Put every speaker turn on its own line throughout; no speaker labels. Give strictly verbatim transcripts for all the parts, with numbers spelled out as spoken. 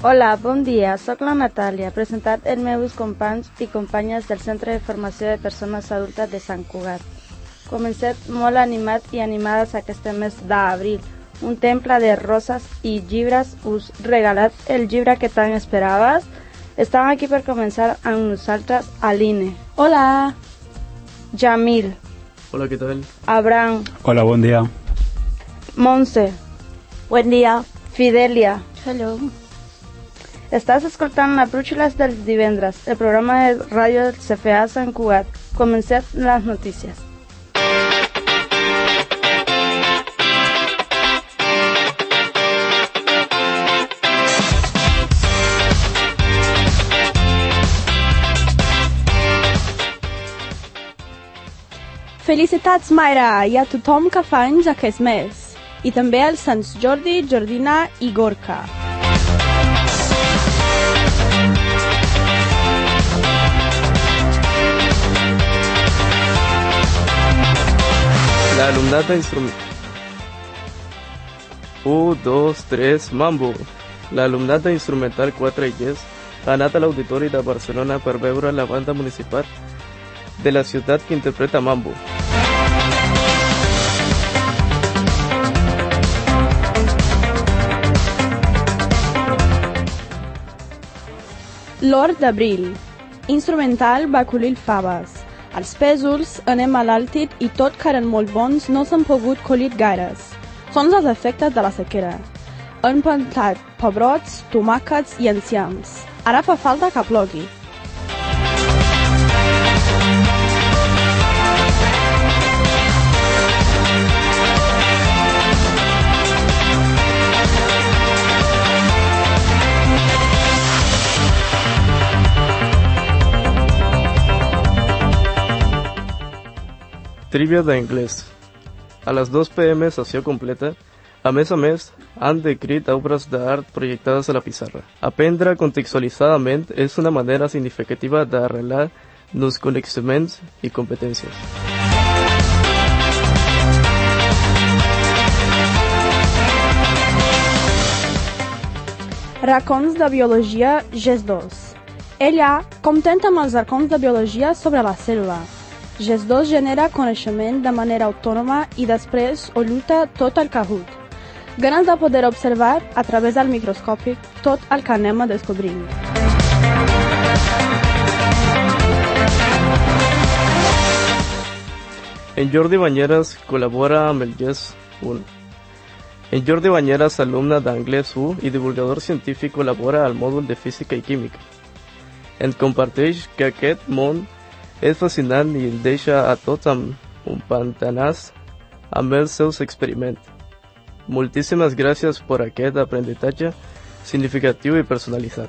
Hola, bon dia, soc la Natàlia, presentat els meus companys i companyes del Centre de Formació de Persones Adultes de Sant Cugat. Comencem molt animats i animades aquest mes d'abril, un temple de roses i llibres. Us regalat el llibre que tant esperaves? Estem aquí per començar amb nosaltres Aline.
Hola.
Jamil.
Hola, ¿qué tal?
Abraham.
Hola, buen día.
Montse.
Buen día.
Fidelia.
Hello.
Estàs escoltant la Brúixoles dels divendres, el programa de ràdio del C F A Sant Cugat. Comencem les notícies.
Felicitats, Mayra, i a tothom que fa anys aquest mes. I també als Sants Jordi, Jordina i Gorka.
La alumnata instrumental. un, dos, tres, mambo. La alumnata instrumental quatre Illes ha anat a l'Auditori de Barcelona per veure la banda municipal de la ciutat que interpreta mambo.
L'Hort d'Abril. Instrumental va collir faves. Els pèsols anem a l'àltit i tot que eren molt bons no s'han pogut collir gaires. Són els efectes de la sequera. Han plantat pebrots, tomàquets i enciams. Ara fa falta que plogui.
Trivia d'anglès. A les dos pe eme sessió completa. A més a més, han descrit obres d'art projectades a la pissarra. Aprendre contextualitzadament és una manera significativa d'arreglar nos coneixements i competències.
Racons de biologia G E S dos. Ella contenta amb els racons de biologia sobre la cèl·lula. G E S dos genera coneixement de manera autònoma i després ho lluita tot el cahut. Ganes de poder observar a través del microscopi tot el que anem a descobrint.
En Jordi Banyeres col·labora amb el G E S u. En Jordi Banyeres, alumne d'anglès u i divulgador científic, col·labora al mòdul de física i química. En comparteix que aquest món és fascinant i el deixa a tots amb un pantanàs amb els seus experiments. Moltíssimes gràcies per aquest aprenentatge significatiu i personalitzat.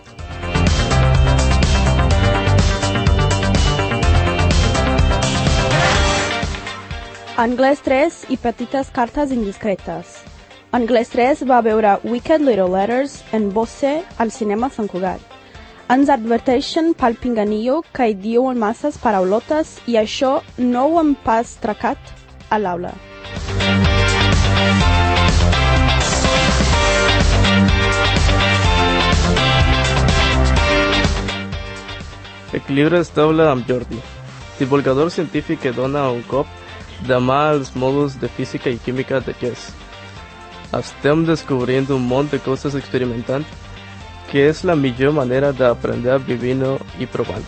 Anglès tres i petites cartes indiscretes. Anglès tres va veure Wicked Little Letters en Bosse al cinema Sant Cugat. Ens adverteixen pel pinganillo que hi diuen masses paraulotes i això no ho hem pas tracat a l'aula.
Equilibri estable amb Jordi, divulgador científic que dona un cop de mà als mòduls de física i química de G E S. Estem descobrint un munt de coses experimentant que és la millor manera d'aprendre vivint i provant.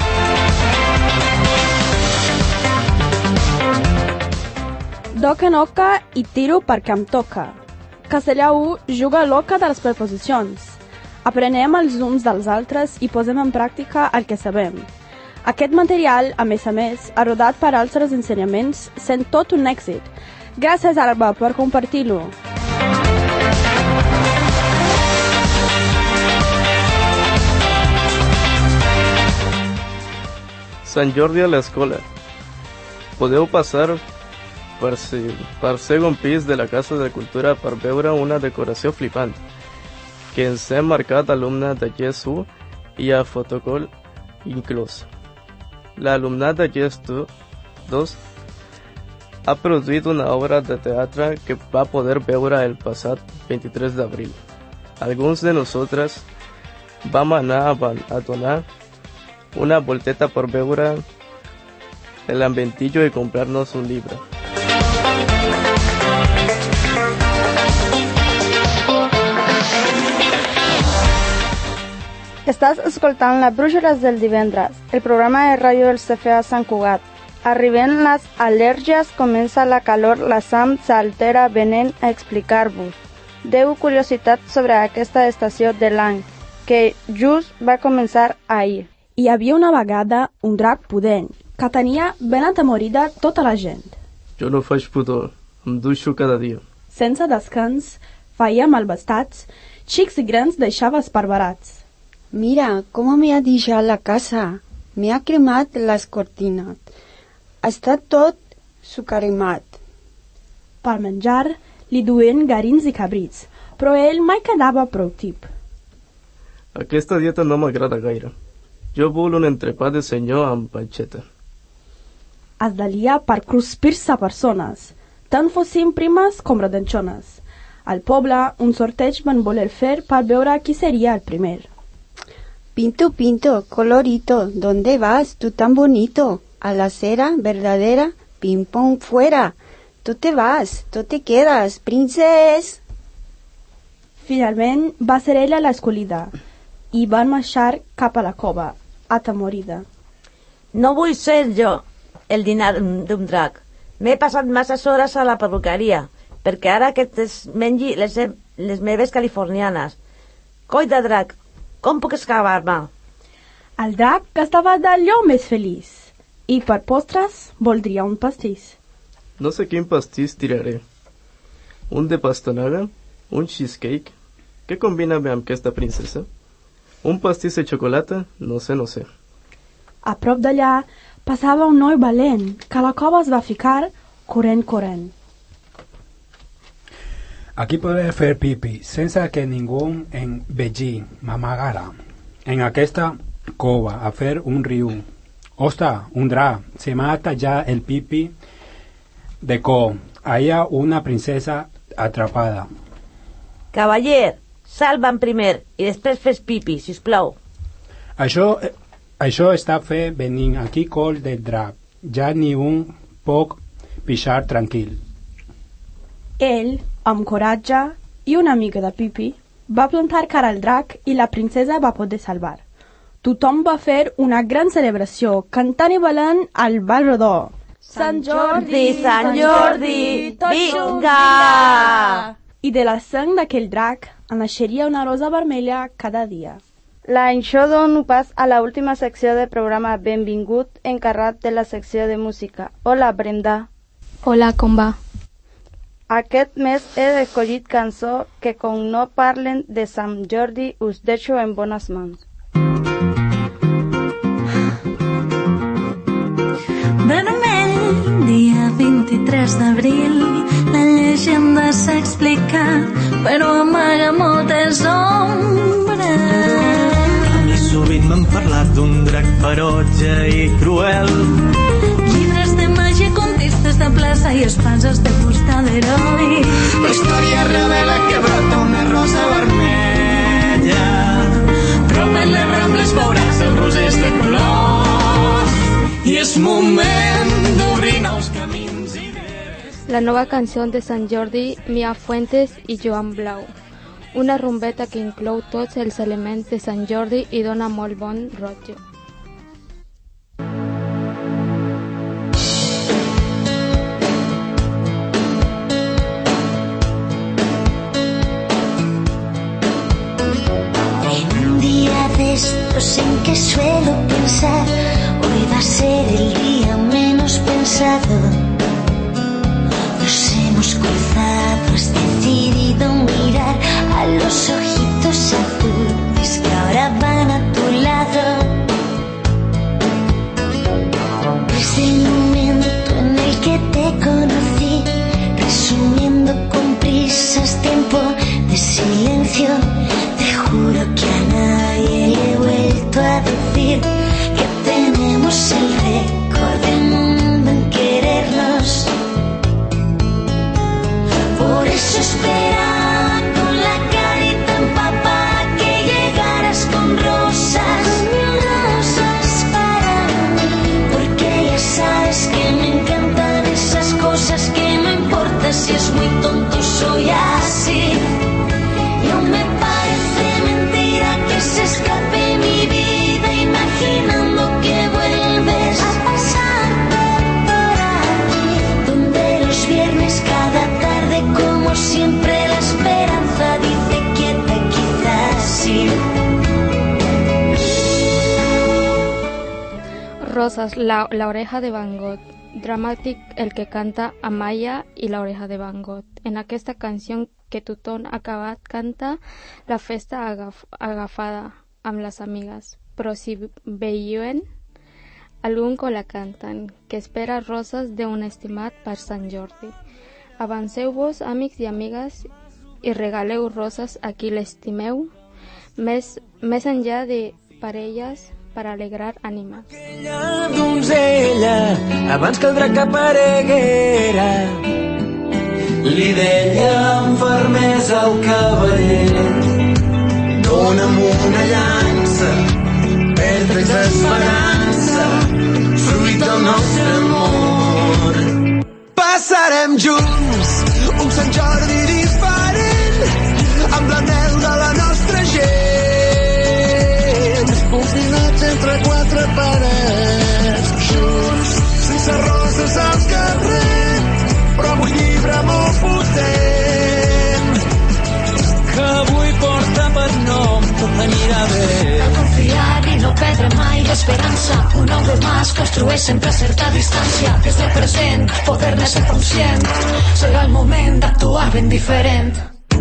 Doca en oca i tiro perquè em toca. Castellà u juga l'oca de les preposicions. Aprenem els uns dels altres i posem en pràctica el que sabem. Aquest material, a més a més, ha rodat per altres ensenyaments, sent tot un èxit. Gràcies, Alba, per compartir-lo.
Sant Jordi a l'escola. Podeu passar per, si, per segon pis de la Casa de Cultura per veure una decoració flipant que ens hem marcat alumne de G E S u i a fotocol inclús. L'alumnat de G E S dos ha produït una obra de teatre que va poder veure el passat vint-i-tres d'abril. Alguns de nosaltres vam anar a, a donar una volteta per veure el ambientillo y comprarnos un libro.
Estàs escoltant la Brúixoles del divendres, el programa de ràdio del C F A Sant Cugat. Arriben les al·lèrgies, comença la calor, la sang s'altera, venent a explicar-vos. Deu curiositat sobre aquesta estació de l'any, que just va començar ahir.
Hi havia una vegada un drac pudent, que tenia ben atemorida tota la gent.
Jo no faig pudor, em duixo cada dia.
Sense descans, feia malvestats, xics i grans deixava esparverats.
Mira, cómo me ha deixat la casa. Me ha cremat les cortines. Està tot sucaremat.
Per menjar, li duen garins i cabrits, però ell mai quedava prou tip.
Aquesta dieta no m'agrada gaire. Jo vull un entrepà de senyor amb panxeta.
Es delia per cruspir-se persones, tant fossin primes com redenxones. Al poble, un sorteig van voler fer per veure qui seria el primer.
Pinto, pinto, colorito, ¿dónde vas? Tú tan bonito. A la cera verdadera, ping pong fuera. Tú te vas, tú te quedas, princés.
Finalment va ser ella l'escollida i van marxar cap a la cova, atemorida.
No vull ser jo el dinar d'un drac. M'he passat masses hores a la perruqueria, perquè ara que es mengi les, les meves californianes. Coi de drac, com puc escavar-me?
El drac estava d'allò més feliç i per postres voldria un pastís.
No sé quin pastís tiraré. Un de pastanaga? Un cheesecake? Què combina bé amb aquesta princesa? Un pastís de xocolata? No sé, no sé.
A prop d'allà passava un noi valent que a la cova es va ficar corrent, corrent.
Aquí podré fer pipi sense que ningú em vegi m'amagara. En aquesta cova a fer un riu. Ostres, un drac, se m'ha tallat el pipi de co. Hi ha una princesa atrapada.
Cavaller, salva'm primer i després fes pipi, sisplau.
Això, això està fet venint aquí col del drac. Ja ni un poc pixar tranquil.
Ell, amb coratge i una mica de pipi, va plantar cara al drac i la princesa va poder salvar. Tothom va fer una gran celebració, cantant i ballant al ball rodó.
Sant Jordi, Sant Jordi, vinga!
I de la sang d'aquell drac en naixeria una rosa vermella cada dia.
Això dono pas a la última secció del programa Benvingut, encarregat de la secció de música. Hola, Brenda.
Hola, com va?
Aquest mes he escollit cançó que com no parlen de Sant Jordi us deixo en bones mans.
Vermell, dia vint-i-tres d'abril, la llegenda s'ha explicat, però amaga moltes ombres.
A mi sovint m'han parlat d'un drac ferotge i cruel.
Llibres de màgia, contistes de plaça i espases de fusta d'heroi.
La història revela que brota una rosa vermella, però per les rambles veuràs els rosers de colors. I és moment d'obrir nous camins i idees.
La nova canció de Sant Jordi, Mia Fuentes i Joan Blau. Una rumbeta que inclou tots els elements de Sant Jordi i dona molt bon rotllo.
Estos en que suelo pensar, hoy va a ser el día menos pensado. Nos hemos cruzado, has decidido mirar a los ojitos azules que ahora van a tu lado. Desde el momento en el que te conocí, resumiendo con prisas tiempo de silencio, te juro que a nadie le he vuelto a decir que tenemos el récord del mundo en querernos. Por eso esperaba con la carita empapada que
Rosas, la, la oreja de Van Gogh. Dramatic, el que canta Amaya i la oreja de Van Gogh. En aquesta canció que tothom acabat canta la festa agaf, agafada amb les amigues, però si veien algun que la canten, que espera roses d'un estimat per Sant Jordi. Avanceu-vos, amics i amigues, i regaleu roses a qui l'estimeu, més, més enllà de parelles, per alegrar ànimes.
Aquella donzella, abans que el drac apareguera, li deia amb fermesa al cavaller: dona'm una llança per trets d'esperança, fruit del nostre amor. Passarem junts un Sant Jordi diferent, amb l'anel de la nostra gent, confinats entre quatre parets, junts, sense roses al carrer, però amb un llibre molt potent, que avui porta per nom Tot anirà bé.
Cal confiar i no perdre mai l'esperança, un nou de más construeix sempre a certa distància, des del present poder-ne ser conscient, serà el moment d'actuar ben diferent.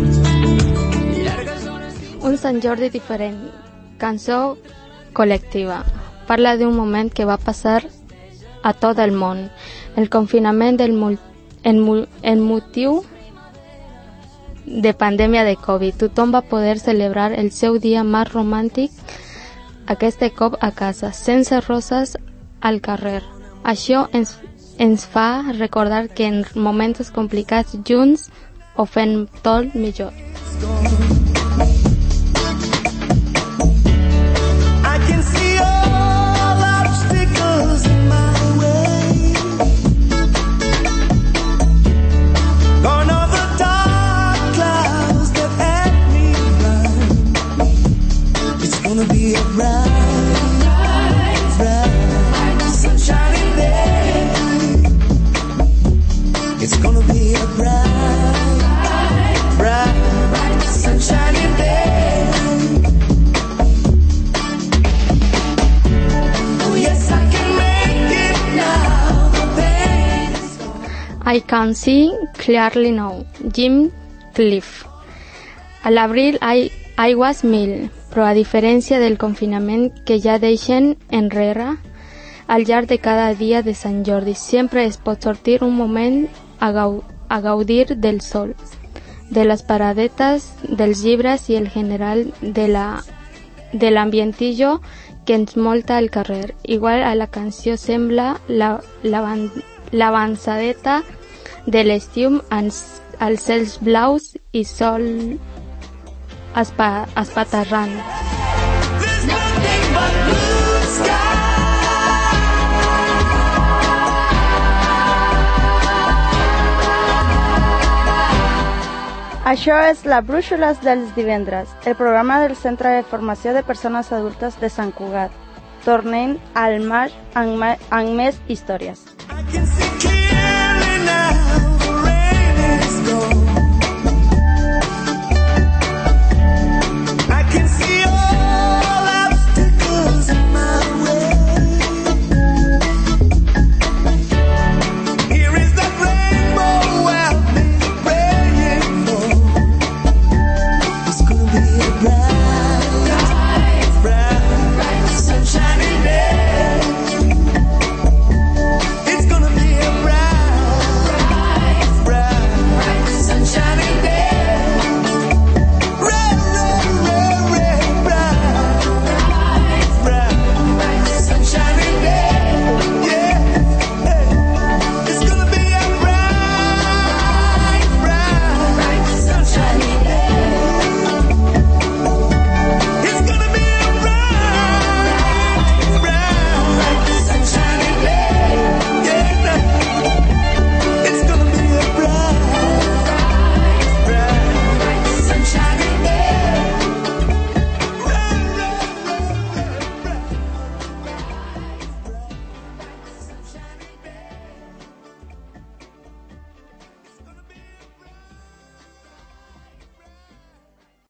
Un Sant Jordi diferent, cançó col·lectiva. Parla d'un moment que va passar a tot el món. El confinament del mul en, mul en motiu de pandèmia de Covid. Tothom va poder celebrar el seu dia més romàntic aquest cop a casa, sense roses al carrer. Això ens, ens fa recordar que en moments complicats junts ho fem tot millor. I Can See Clearly Now, Jim Cliff. A l'abril I, I was mil, però a diferència del confinament que ja deixen enrere, al llarg de cada dia de Sant Jordi sempre es pot sortir un moment a, gau a gaudir del sol, de les paradetes, dels llibres i el general de la de l'ambientillo que ens molta al carrer. Igual a la canció sembla l'avançadeta la, de l'estiu als cels blaus i sol espa, espaterrant.
Això és La Brúixoles dels divendres, el programa del Centre de Formació de Persones Adultes de Sant Cugat. Tornem al mar amb, amb més històries.